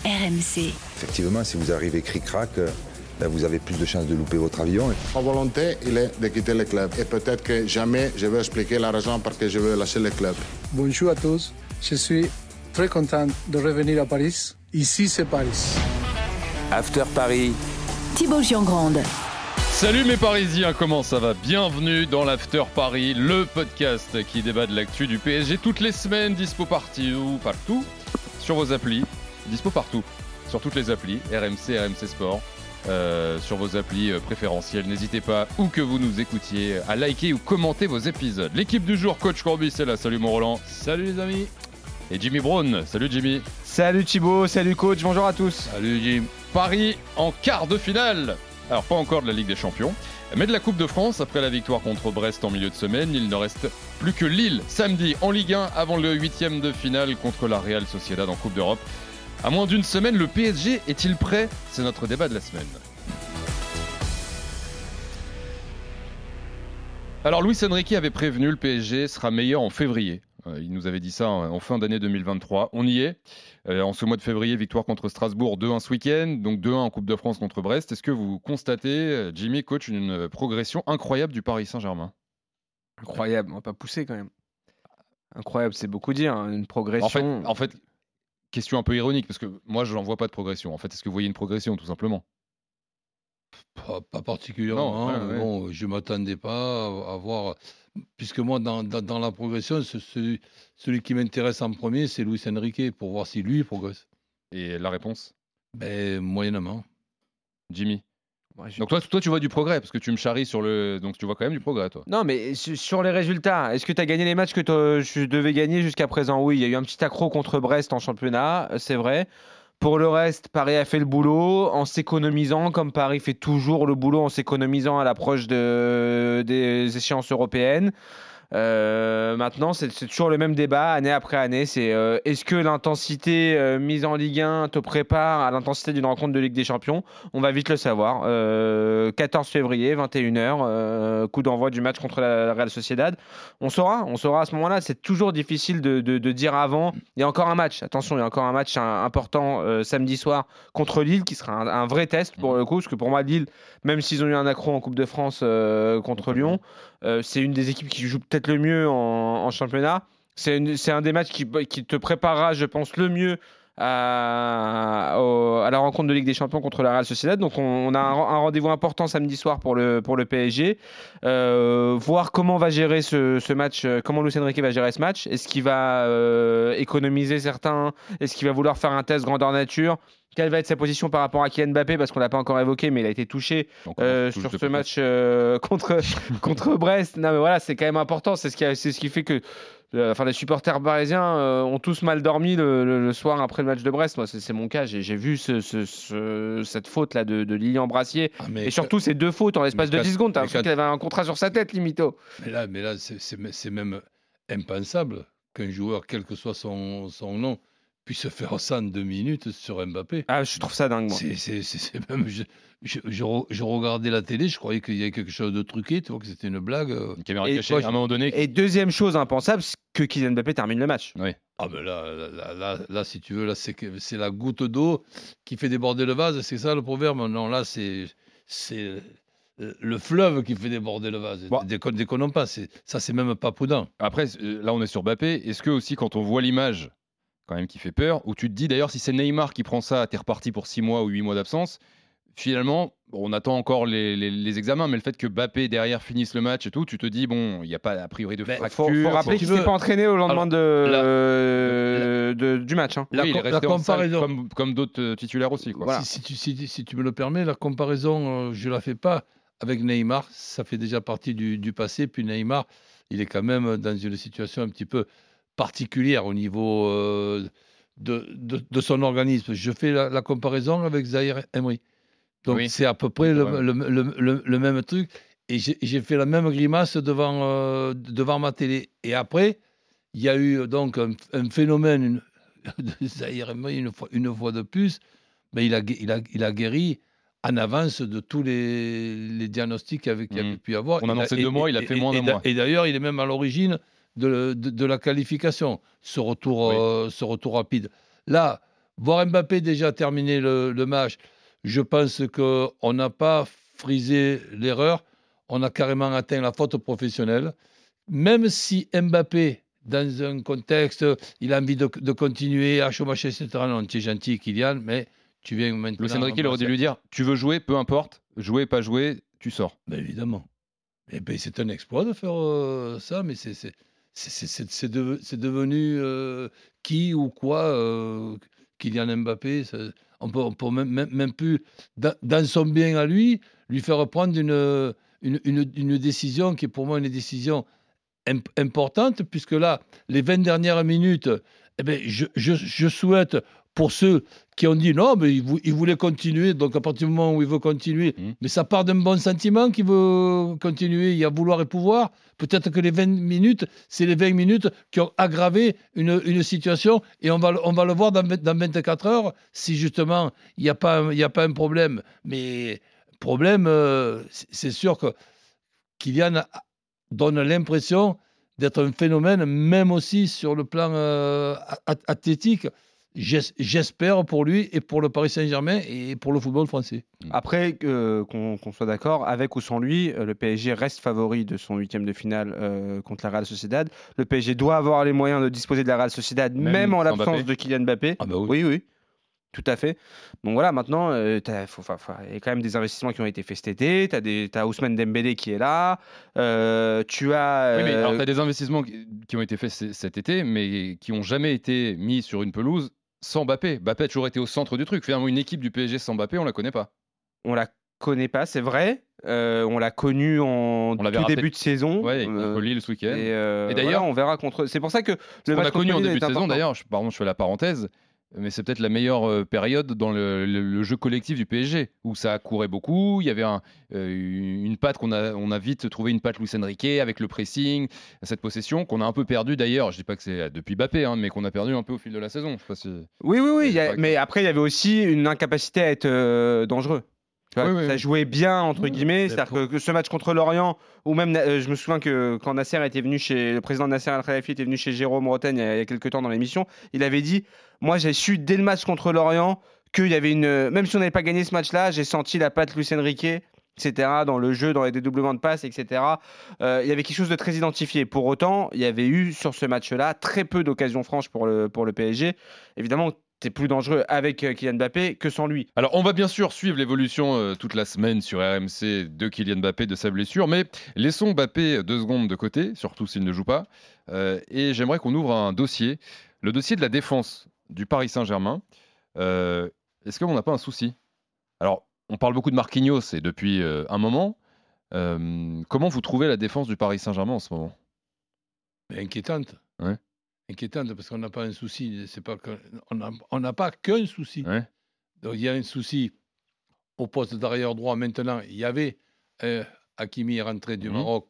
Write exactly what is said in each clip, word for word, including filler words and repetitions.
R M C. Effectivement, si vous arrivez cric-crac, ben vous avez plus de chances de louper votre avion. Ma volonté, il est de quitter le club. Et peut-être que jamais je vais expliquer la raison pour laquelle je veux lâcher le club. Bonjour à tous. Je suis très content de revenir à Paris. Ici, c'est Paris. After Paris. Thibaut Giangrande. Salut mes Parisiens, comment ça va? Bienvenue dans l'After Paris, le podcast qui débat de l'actu du P S G toutes les semaines, dispo partout, partout, sur vos applis, dispo partout, sur toutes les applis, R M C, R M C Sport, euh, sur vos applis préférentielles. N'hésitez pas, où que vous nous écoutiez, à liker ou commenter vos épisodes. L'équipe du jour, Coach Courbis, c'est là. Salut mon Roland. Salut les amis. Et Jimmy Brown. Salut Jimmy. Salut Thibaut, salut coach, bonjour à tous. Salut Jim. Paris en quart de finale. Alors pas encore de la Ligue des Champions, mais de la Coupe de France. Après la victoire contre Brest en milieu de semaine, il ne reste plus que Lille samedi en Ligue un avant le huitième de finale contre la Real Sociedad en Coupe d'Europe. À moins d'une semaine, le P S G est-il prêt? C'est notre débat de la semaine. Alors Luis Enrique avait prévenu, le P S G sera meilleur en février. Il nous avait dit ça en fin d'année deux mille vingt-trois. On y est. En ce mois de février, victoire contre Strasbourg, deux un ce week-end, donc deux un en Coupe de France contre Brest. Est-ce que vous constatez, Jimmy, coach, une progression incroyable du Paris Saint-Germain? Incroyable, on va pas pousser quand même. Incroyable, c'est beaucoup dire, hein, une progression. En fait, en fait, question un peu ironique, parce que moi, je n'en vois pas de progression. En fait, est-ce que vous voyez une progression, tout simplement? Pas, pas particulièrement. Non, ouais, ouais. Bon, je ne m'attendais pas à, à voir... Puisque moi, dans, dans, dans la progression, ce, celui, celui qui m'intéresse en premier, c'est Luis Enrique, pour voir si lui progresse. Et la réponse? Ben, moyennement. Jimmy? Ouais, je... Donc toi, toi, tu vois du progrès, parce que tu me charries sur le... Donc tu vois quand même du progrès, toi. Non, mais sur les résultats, est-ce que tu as gagné les matchs que tu devais gagner jusqu'à présent? Oui, il y a eu un petit accroc contre Brest en championnat, c'est vrai. Pour le reste, Paris a fait le boulot en s'économisant, comme Paris fait toujours le boulot en s'économisant à l'approche de, des échéances européennes. Euh, maintenant, c'est, c'est toujours le même débat, année après année. C'est euh, est-ce que l'intensité euh, mise en Ligue un te prépare à l'intensité d'une rencontre de Ligue des Champions? On va vite le savoir. Euh, quatorze février, vingt et une heures, euh, coup d'envoi du match contre la, la Real Sociedad. On saura, on saura à ce moment-là. C'est toujours difficile de, de, de dire avant. Il y a encore un match. Attention, il y a encore un match un, important euh, samedi soir contre Lille, qui sera un, un vrai test pour le coup, parce que pour moi, Lille, même s'ils ont eu un accroc en Coupe de France euh, contre Lyon, euh, c'est une des équipes qui joue peut-être le mieux en, en championnat. C'est, une, c'est un des matchs qui, qui te préparera, je pense, le mieux à, au, à la rencontre de Ligue des Champions contre la Real Sociedad. Donc on, on a un, un rendez-vous important samedi soir pour le, pour le P S G. Euh, voir comment va gérer ce, ce match, comment Luis Enrique va gérer ce match. Est-ce qu'il va euh, économiser certains? Est-ce qu'il va vouloir faire un test grandeur nature? Quelle va être sa position par rapport à Kylian Mbappé? Parce qu'on ne l'a pas encore évoqué, mais il a été touché euh, sur ce match euh, contre, contre Brest. Non, mais voilà, c'est quand même important. C'est ce qui, a, c'est ce qui fait que euh, enfin, les supporters parisiens euh, ont tous mal dormi le, le, le soir après le match de Brest. Moi, c'est, c'est mon cas. J'ai, j'ai vu ce, ce, ce, cette faute-là de, de Lilian Brassier. Ah, et surtout, ces deux fautes en l'espace de dix secondes. T'as l'impression qu'il avait un contrat sur sa tête, limito. Mais là, mais là c'est, c'est, c'est même impensable qu'un joueur, quel que soit son, son nom, puisse faire ça en deux minutes sur Mbappé. Ah, je trouve ça dingue, moi. C'est, c'est, c'est, c'est même, je, je, je, je regardais la télé, je croyais qu'il y avait quelque chose de truqué, tu vois, que c'était une blague. Une caméra et, cachée, à un moment donné. Et deuxième chose impensable, c'est que Kylian Mbappé termine le match. Oui. Ah ben là, là, là, là, là, si tu veux, là, c'est, c'est la goutte d'eau qui fait déborder le vase, c'est ça le proverbe? Non, là, c'est... c'est... le fleuve qui fait déborder le vase. Bon. Décon- déconnons pas, c'est, ça, c'est même pas prudent. Après, là, on est sur Mbappé. Est-ce que aussi, quand on voit l'image, quand même, qui fait peur, où tu te dis d'ailleurs, si c'est Neymar qui prend ça, t'es reparti pour six mois ou huit mois d'absence, finalement, bon, on attend encore les, les, les examens, mais le fait que Mbappé derrière finisse le match et tout, tu te dis, bon, il n'y a pas a priori de mais fracture. Il faut, faut rappeler qu'il ne s'est pas entraîné au lendemain Alors, de, la, euh, de, du match. Hein. Oui, la, il est resté la comparaison, comme, comme d'autres titulaires aussi. Quoi. Voilà. Si, si, tu, si, si tu me le permets, la comparaison, euh, je ne la fais pas avec Neymar, ça fait déjà partie du, du passé, puis Neymar, il est quand même dans une situation un petit peu particulière au niveau euh, de, de, de son organisme. Je fais la, la comparaison avec Zaïre Emery. Donc oui. C'est à peu près le, le, le, le, le même truc. Et j'ai, j'ai fait la même grimace devant, euh, devant ma télé. Et après, il y a eu donc un, un phénomène une, de Zaïre Emery une fois, une fois de plus. Mais il a, il a, il a guéri en avance de tous les, les diagnostics qu'il avait, qu'il mmh. avait pu avoir. On annonçait deux mois, il a fait moins d'un mois. Et d'ailleurs, il est même à l'origine de, de, de la qualification, ce retour, oui. euh, ce retour rapide. Là, voir Mbappé déjà terminer le, le match, je pense qu'on n'a pas frisé l'erreur, on a carrément atteint la faute professionnelle. Même si Mbappé, dans un contexte, il a envie de, de continuer à chômage, et cetera. Non, tu es gentil, Kylian, mais tu viens maintenant... Luis Enrique, il aurait dû lui dire, tu veux jouer, peu importe, jouer, pas jouer, tu sors. Ben évidemment. Et ben, c'est un exploit de faire euh, ça, mais c'est, c'est, c'est, c'est, c'est, c'est, de, c'est devenu euh, qui ou quoi, euh, Kylian Mbappé. Ça, on peut, on peut même, même, même plus, dans, dans son bien à lui, lui faire prendre une, une, une, une décision qui est pour moi une décision imp- importante, puisque là, les vingt dernières minutes, eh ben, je, je, je souhaite pour ceux qui ont dit non, mais il, vou- il voulait continuer, donc à partir du moment où il veut continuer, Mmh. mais ça part d'un bon sentiment qu'il veut continuer, il y a vouloir et pouvoir. Peut-être que les vingt minutes, c'est les vingt minutes qui ont aggravé une, une situation, et on va, le- on va le voir dans, vingt dans vingt-quatre heures, si justement il n'y a, pas un- il y a pas un problème. Mais problème, euh, c'est c'est sûr que Kylian a- donne l'impression d'être un phénomène, même aussi sur le plan euh, a- athlétique. J'es- J'espère pour lui et pour le Paris Saint-Germain et pour le football français. Après, euh, qu'on qu'on soit d'accord, avec ou sans lui, euh, le P S G reste favori de son huitième de finale euh, contre la Real Sociedad. Le P S G doit avoir les moyens de disposer de la Real Sociedad, même, Même en sans l'absence Mbappé. de Kylian Mbappé. Ah bah oui. Oui, oui, tout à fait. Donc voilà, maintenant, euh, t'as- faut- faut- faut- il y a quand même des investissements qui ont été faits cet été. Tu as Ousmane Dembélé qui est là. Euh, tu as... Oui, mais euh, alors, tu as des investissements qui qui ont été faits c- cet été, mais qui n'ont jamais été mis sur une pelouse sans Mbappé. Mbappé a toujours été au centre du truc. Finalement, une équipe du P S G sans Mbappé, on la connaît pas. on la connaît pas, c'est vrai. Euh, on l'a connu en On l'avait tout raté. début de saison. Ouais, Euh, contre Lille ce week-end. et, euh, Et d'ailleurs- voilà, on verra contre. C'est pour ça que Ce le qu'on match a connu contre en Lille début de est saison, important. d'ailleurs, je, pardon, je fais la parenthèse, mais c'est peut-être la meilleure euh, période dans le, le- le jeu collectif du P S G, où ça courait beaucoup, il y avait un, euh, une patte qu'on a, on a vite trouvé une patte Luis Enrique avec le pressing, cette possession qu'on a un peu perdu d'ailleurs, je dis pas que c'est depuis Mbappé, hein, mais qu'on a perdu un peu au fil de la saison. Je sais pas si... Oui, oui, oui. il y a- pas que- Mais après, il y avait aussi une incapacité à être euh, dangereux. Tu vois, Oui, oui, ça oui. jouait bien, entre Oui, guillemets. mais C'est-à-dire pour- que, que ce match contre l'Orient, ou même, euh, je me souviens que quand Nasser était venu chez. Le président Nasser Al-Khelaifi était venu chez Jérôme Rotten il y a, il y a quelques temps dans l'émission, il avait dit moi, j'ai su dès le match contre l'Orient qu'il y avait une. Même si on n'avait pas gagné ce match-là, j'ai senti la patte Luis Enrique, et cetera, dans le jeu, dans les dédoublements de passes, et cetera. Euh, il y avait quelque chose de très identifié. Pour autant, il y avait eu sur ce match-là très peu d'occasions franches pour le, pour le P S G. Évidemment, c'est plus dangereux avec euh, Kylian Mbappé que sans lui. Alors, on va bien sûr suivre l'évolution euh, toute la semaine sur R M C de Kylian Mbappé, de sa blessure, mais laissons Mbappé deux secondes de côté, surtout s'il ne joue pas. Euh, et j'aimerais qu'on ouvre un dossier, le dossier de la défense du Paris Saint-Germain. Euh, Est-ce qu'on n'a pas un souci? Alors, on parle beaucoup de Marquinhos et depuis euh, un moment. Euh, comment vous trouvez la défense du Paris Saint-Germain en ce moment? Mais inquiétante. Ouais. Inquiétante parce qu'on n'a pas un souci. C'est pas que, on n'a on n'a pas qu'un souci. Ouais. Donc il y a un souci au poste d'arrière droit maintenant. Il y avait euh, Hakimi rentré du Mhm. Maroc.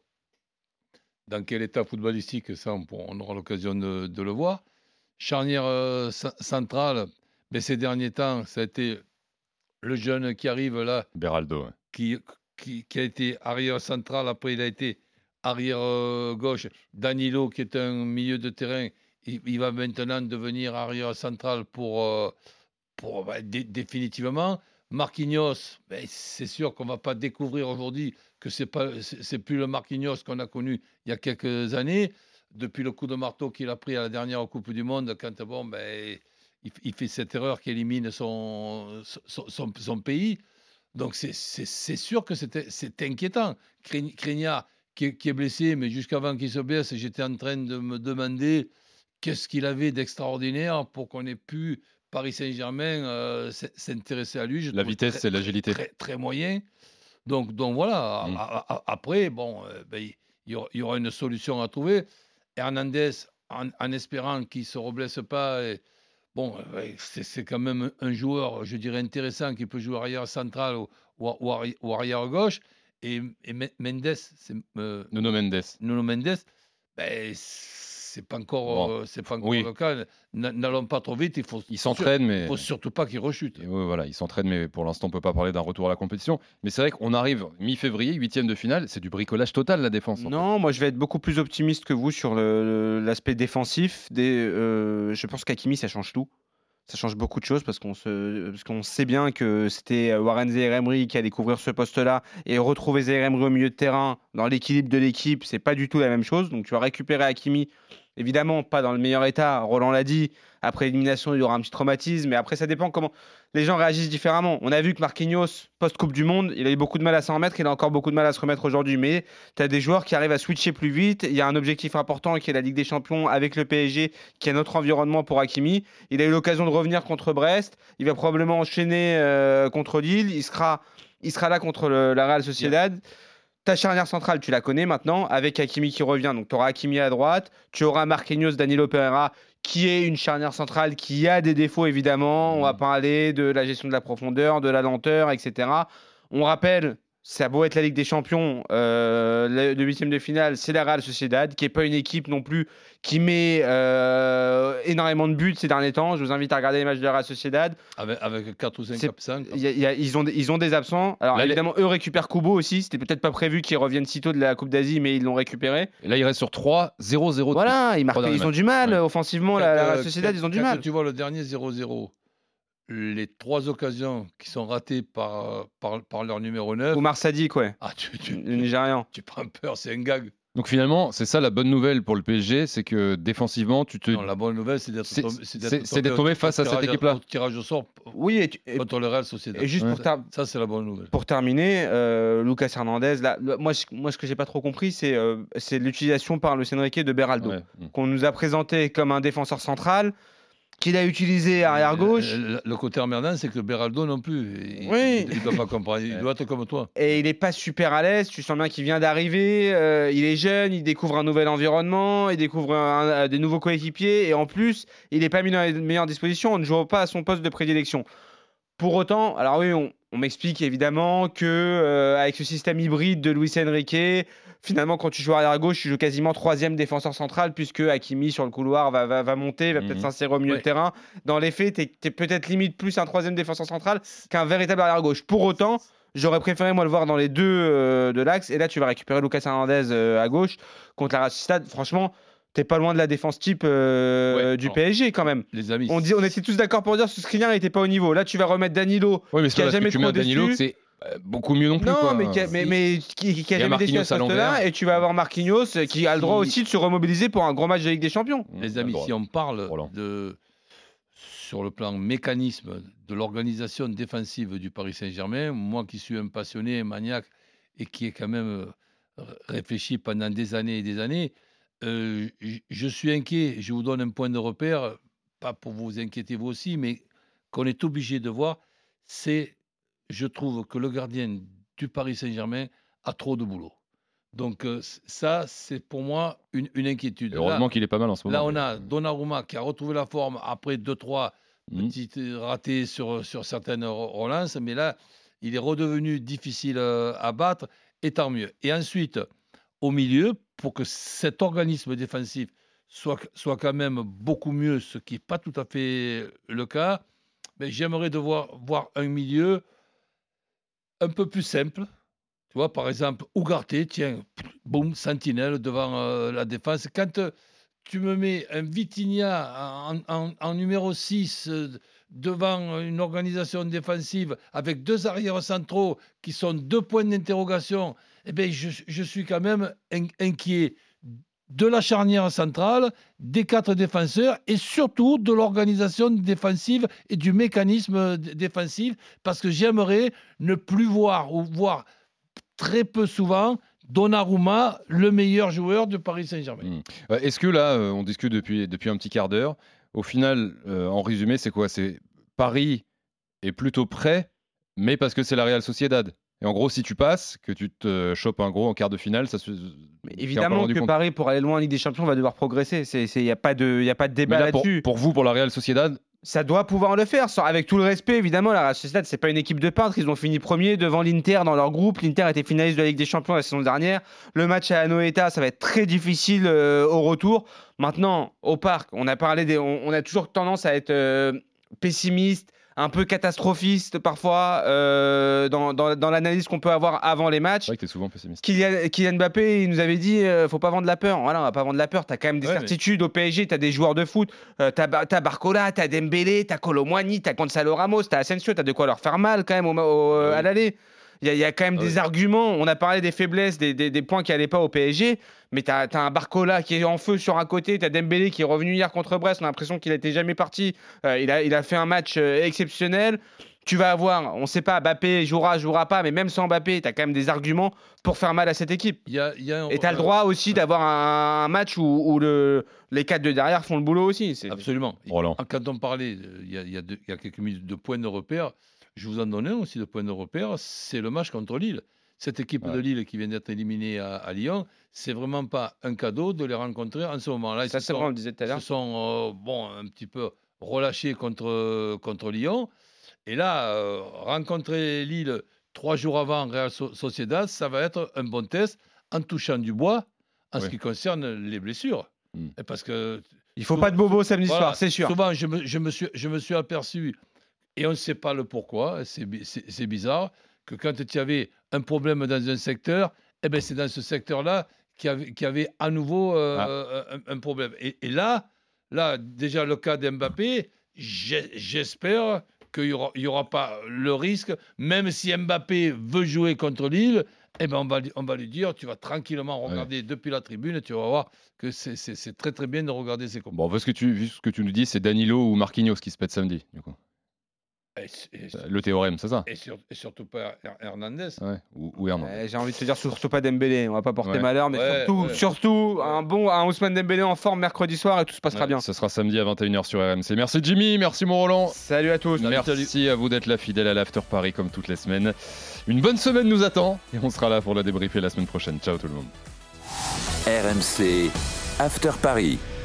Dans quel état footballistique, ça, on, pourra- on aura l'occasion de, de le voir. Charnière euh, cen- centrale, mais ces derniers temps, ça a été le jeune qui arrive là, Beraldo. ouais. qui, qui, qui a été arrière central, après il a été arrière euh, gauche. Danilo, qui est un milieu de terrain, il, il va maintenant devenir arrière central pour, euh, pour bah, dé- définitivement. Marquinhos, ben, c'est sûr qu'on ne va pas découvrir aujourd'hui que ce n'est c'est, c'est plus le Marquinhos qu'on a connu il y a quelques années, depuis le coup de marteau qu'il a pris à la dernière Coupe du Monde, quand bon, ben, il, il fait cette erreur qui élimine son, son, son, son pays. Donc c'est, c'est, c'est sûr que c'est, c'est inquiétant. Craignard qui, est- qui est blessé, mais jusqu'avant qu'il se blesse, j'étais en train de me demander qu'est-ce qu'il avait d'extraordinaire pour qu'on ait pu, Paris Saint-Germain, euh, s- s'intéresser à lui. Je La trouve vitesse très- et l'agilité. Très, très moyen. Donc, donc voilà. Mm. A- a- a- Après, bon, euh, ben, il y, aura- il y aura une solution à trouver. Hernandez, en, en espérant qu'il ne se reblesse pas, et, bon, euh, ouais, c'est, c'est quand même un joueur, je dirais, intéressant, qui peut jouer arrière central ou, ou, ou arri- ou arrière gauche. Et, et Me- Mendes, c'est, euh, Nuno Mendes. Nuno Mendes, ben, c'est pas encore, Bon. euh, c'est pas encore Oui. le cas. N- N'allons pas trop vite. Il faut, Il s'entraîne, mais. il faut surtout pas qu'il rechute. Et ouais, voilà, il s'entraîne, mais pour l'instant, on peut pas parler d'un retour à la compétition. Mais c'est vrai qu'on arrive mi-février, huitième de finale, c'est du bricolage total la défense. en fait. Non, moi je vais être beaucoup plus optimiste que vous sur le- l'aspect défensif. Des, euh, je pense qu'Hakimi, ça change tout. Ça change beaucoup de choses parce qu'on, se, parce qu'on sait bien que c'était Warren Zaïre-Emery qui allait couvrir ce poste-là et retrouver Zaïre-Emery au milieu de terrain dans l'équilibre de l'équipe, c'est pas du tout la même chose. Donc tu vas récupérer Hakimi, évidemment pas dans le meilleur état, Roland l'a dit, après l'élimination il y aura un petit traumatisme, mais après ça dépend comment les gens réagissent différemment. On a vu que Marquinhos, post-Coupe du Monde, il a eu beaucoup de mal à s'en remettre, il a encore beaucoup de mal à se remettre aujourd'hui, mais tu as des joueurs qui arrivent à switcher plus vite, il y a un objectif important qui est la Ligue des Champions avec le P S G, qui est notre environnement pour Hakimi. Il a eu l'occasion de revenir contre Brest, il va probablement enchaîner euh, contre Lille, il sera, il sera là contre le, la Real Sociedad. Yeah. Ta charnière centrale, tu la connais maintenant, avec Hakimi qui revient. Donc, tu auras Hakimi à droite, tu auras Marquinhos, Danilo Pereira, qui est une charnière centrale qui a des défauts, évidemment. On va parler de la gestion de la profondeur, de la lenteur, et cetera. On rappelle, ça a beau être la Ligue des Champions, euh, le, le huitième de finale, c'est la Real Sociedad, qui n'est pas une équipe non plus qui met euh, énormément de buts ces derniers temps. Je vous invite à regarder les matchs de la Real Sociedad. Avec, avec quatre ou cinq absents. Y a, y a, ils, ont, ils ont des absents. Alors, là, évidemment, les... eux récupèrent Kubo aussi. C'était peut-être pas prévu qu'ils reviennent sitôt de la Coupe d'Asie, mais ils l'ont récupéré. Et là, il reste sur trois zéro zéro. Voilà, ils, marquent, ils ont du mal ouais. offensivement. Quand, la, la Real Sociedad, quand, ils ont du quand mal. Tu vois le dernier zéro zéro, les trois occasions qui sont ratées par, par, par leur numéro neuf. Oumar Sadiq, ouais. Ah, tu, tu, le Nigérian. Tu prends peur, c'est un gag. Donc finalement, c'est ça la bonne nouvelle pour le P S G, c'est que défensivement, tu te. Non, la bonne nouvelle, c'est d'être, c'est, tombé, c'est d'être, c'est d'être tombé face à cette équipe-là. Au tirage au sort. Oui, et tu, et, contre le Real Sociedad. Et juste ouais. pour ter- ça, c'est la bonne nouvelle. Pour terminer, euh, Lucas Hernandez, là, moi, je, moi, ce que j'ai pas trop compris, c'est, euh, c'est l'utilisation par Luis Enrique de Beraldo, ouais. qu'on nous a présenté comme un défenseur central. Qu'il a utilisé arrière gauche. Le, le côté emmerdant, c'est que Beraldo non plus. Il, oui. Il ne doit pas comprendre. Il doit être comme toi. Et il n'est pas super à l'aise. Tu sens bien qu'il vient d'arriver. Euh, il est jeune. Il découvre un nouvel environnement. Il découvre un, un, des nouveaux coéquipiers. Et en plus, il n'est pas mis dans les meilleures dispositions. On ne joue pas à son poste de prédilection. Pour autant, alors oui, on, on m'explique évidemment que euh, avec ce système hybride de Luis Enrique, finalement, quand tu joues arrière gauche, tu joues quasiment troisième défenseur central, puisque Hakimi sur le couloir va, va, va monter, va mmh. peut-être s'insérer au milieu ouais. de terrain. Dans les faits, tu es peut-être limite plus un troisième défenseur central qu'un véritable arrière gauche. Pour autant, j'aurais préféré moi le voir dans les deux euh, de l'axe. Et là, tu vas récupérer Lucas Hernandez euh, à gauche contre la Real Sociedad. Franchement, t'es pas loin de la défense type euh, ouais, du non. P S G quand même. Les amis, on, dit, on était tous d'accord pour dire que ce Skriniar n'était pas au niveau. Là, tu vas remettre Danilo, oui, mais qui a jamais tu trop mets déçu. Danilo, c'est beaucoup mieux non plus. Non, quoi. mais, qui a, mais, mais qui, qui a jamais déçu à ce poste-là. Et tu vas avoir Marquinhos qui a le droit aussi de se remobiliser pour un gros match de Ligue des Champions. Les amis, si on parle de, sur le plan mécanisme de l'organisation défensive du Paris Saint-Germain, moi qui suis un passionné, un maniaque et qui ai quand même réfléchi pendant des années et des années, Euh, je suis inquiet, je vous donne un point de repère, pas pour vous inquiéter vous aussi, mais qu'on est obligé de voir, c'est, je trouve que le gardien du Paris Saint-Germain a trop de boulot. Donc euh, ça, c'est pour moi une, une inquiétude. Et heureusement là, qu'il est pas mal en ce moment. Là, on a Donnarumma qui a retrouvé la forme après deux trois mmh. petites ratés sur, sur certaines relances, mais là, il est redevenu difficile à battre, et tant mieux. Et ensuite, au milieu, pour que cet organisme défensif soit, soit quand même beaucoup mieux, ce qui n'est pas tout à fait le cas, mais j'aimerais devoir voir un milieu un peu plus simple. Tu vois, par exemple, Ugarte, tiens, boum, sentinelle devant euh, la défense. Quand euh, tu me mets un Vitinha en, en, en numéro six euh, devant une organisation défensive avec deux arrières centraux qui sont deux points d'interrogation, eh bien, je, je suis quand même in, inquiet de la charnière centrale, des quatre défenseurs et surtout de l'organisation défensive et du mécanisme d- défensif, parce que j'aimerais ne plus voir ou voir très peu souvent Donnarumma, le meilleur joueur de Paris Saint-Germain. Mmh. Est-ce que là, on discute depuis, depuis un petit quart d'heure, au final, euh, en résumé, c'est quoi ? C'est Paris est plutôt prêt, mais parce que c'est la Real Sociedad. Et en gros, si tu passes, que tu te chopes un gros en quart de finale, ça se. Mais évidemment que compte. Paris, pour aller loin en Ligue des Champions, va devoir progresser. Il n'y a, a pas de débat là, là-dessus. Pour, pour vous, pour la Real Sociedad, ça doit pouvoir le faire. Avec tout le respect, évidemment, la Real Sociedad, c'est pas une équipe de peintres. Ils ont fini premier devant l'Inter dans leur groupe. L'Inter était finaliste de la Ligue des Champions la saison dernière. Le match à Anoeta, ça va être très difficile euh, au retour. Maintenant, au parc, on a parlé des, on, on a toujours tendance à être euh, pessimiste, un peu catastrophiste parfois euh, dans, dans, dans l'analyse qu'on peut avoir avant les matchs. C'est vrai que t'es souvent pessimiste. Kylian, Kylian Mbappé, il nous avait dit euh, faut pas vendre la peur. Voilà, on va pas vendre la peur. T'as quand même des Ouais, certitudes mais... au P S G. T'as des joueurs de foot. Euh, t'as, t'as Barcola, t'as Dembélé, t'as Kolo Muani, t'as Gonzalo Ramos, t'as Asensio. T'as de quoi leur faire mal quand même au, au, ouais. à l'aller. Il y, y a quand même ouais. des arguments. On a parlé des faiblesses, des, des, des points qui allaient pas au P S G. Mais t'as, as un Barcola qui est en feu sur un côté. T'as Dembélé qui est revenu hier contre Brest. On a l'impression qu'il n'était jamais parti. Euh, il, a, il a fait un match euh, exceptionnel. Tu vas avoir, on ne sait pas, Mbappé jouera, jouera pas, mais même sans Mbappé, tu as quand même des arguments pour faire mal à cette équipe. Il y a, il y a un... Et tu as le droit aussi d'avoir un, un match où, où le, les quatre de derrière font le boulot aussi. C'est... Absolument. Roland. Quand on parlait, il y a, il y a, deux, il y a quelques minutes de points de repère, je vous en donne un aussi de points de repère, c'est le match contre Lille. Cette équipe ouais. de Lille qui vient d'être éliminée à, à Lyon, c'est vraiment pas un cadeau de les rencontrer en ce moment-là. Ça, c'est vrai, on le disait tout à l'heure. Ils se sont euh, bon, un petit peu relâchés contre, contre Lyon. Et là, euh, rencontrer Lille trois jours avant Real Sociedad, ça va être un bon test en touchant du bois en oui. ce qui concerne les blessures. Mm. Et parce que, il ne faut pas de bobo samedi voilà, soir, c'est sûr. Souvent, je me, je, me suis, je me suis aperçu, et on ne sait pas le pourquoi, c'est, c'est, c'est bizarre, que quand tu avais un problème dans un secteur, eh ben, c'est dans ce secteur-là qu'il y avait, qu'il y avait à nouveau euh, ah. un, un problème. Et, et là, là, déjà le cas d'Mbappé, j'ai, j'espère... qu'il n'y aura, aura pas le risque, même si Mbappé veut jouer contre Lille, eh ben on, va, on va lui dire, tu vas tranquillement regarder ouais. depuis la tribune, et tu vas voir que c'est, c'est, c'est très très bien de regarder ces combats. Bon, parce que tu, vu ce que tu nous dis, c'est Danilo ou Marquinhos qui se pètent samedi, du coup. Et, et, le théorème, c'est ça. Et, sur, et surtout pas Hernandez. Ouais, ou, ou Hernandez. Euh, j'ai envie de te dire surtout pas Dembélé. On va pas porter ouais. malheur, mais ouais, surtout, ouais. surtout un bon un Ousmane Dembélé en forme mercredi soir et tout se passera ouais, bien. Ce sera samedi à vingt et une heures sur R M C. Merci Jimmy, merci mon Roland. Salut à tous. Merci salut. à vous d'être là, fidèle à l'After Paris comme toutes les semaines. Une bonne semaine nous attend et on sera là pour la débriefer la semaine prochaine. Ciao tout le monde. R M C After Paris.